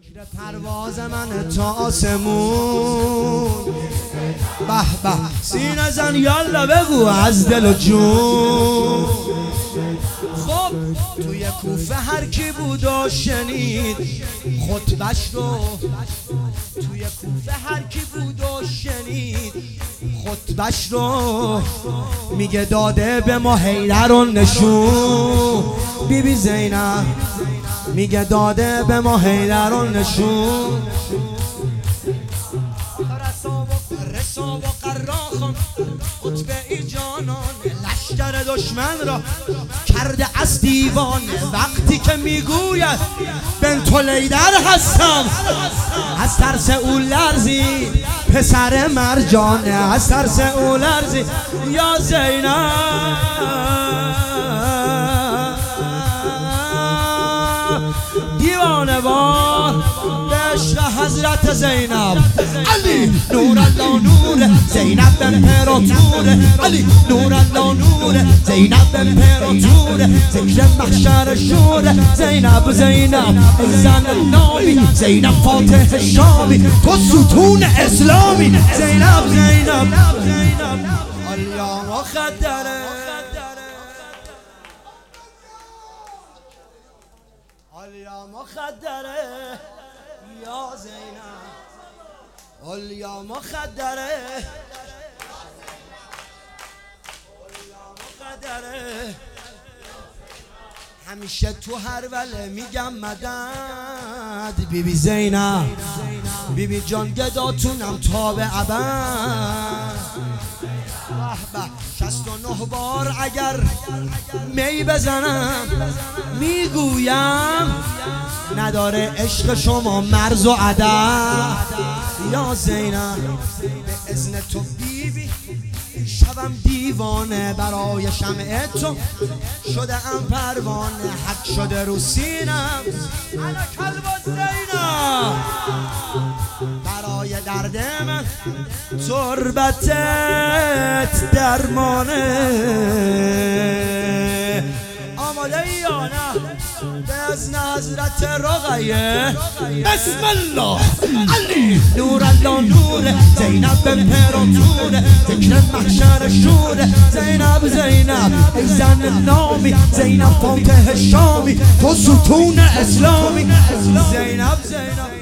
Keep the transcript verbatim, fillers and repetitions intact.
پرواز من تا آسمون، به به سینه زن یالا بگو از دل و جون. خب توی کوفه هر کی بود و شنید خطبش رو، توی کوفه هر کی بود و شنید خطبش رو، میگه داده به ما حیدر و نشون. بی بی زینب میگه داده به ما حیدر و نشون. رسا و قراخان خطبه ای جانان، لشکر دشمن را کرده از دیوان. وقتی که میگوید بنت لیدر هستم، از ترس او لرزید پسر مرجانه، از ترس او لرزید یا زینب. دیوانه وار به عشق حضرت زینب. علی نور الله نور زینب امپراتور، علی نور الله نور زینب امپراتور. ذکر محشر شور زینب زینب زن نامی، زینب فاتح شامی، تو ستون اسلامی. زینب زینب علیا مخدره، علیا مخدره یا زینب، علیا مخدره، علیا مخدره. همیشه تو هر وله میگم مدد بی بی زینب، بی بی جان گداتونم تا به ابد. به شست و نه بار اگر می بزنم میگویم نداره عشق شما مرز و عدد. یا زینب به اذن تو بیبی شبم دیوانه، برای شمع تو شده ام پروانه. حق شده رو سینم انا کلب زینب، برای درد من تربتت درمانه. آماده ای یا نه به اذن حضرت رقیه؟ بسم الله. علی نور الله نور زینب امپراتور، ذکر محشر شور زینب زینب ای زن نامی، زینب فاتح شامی، تو ستون اسلامی. زینب زینب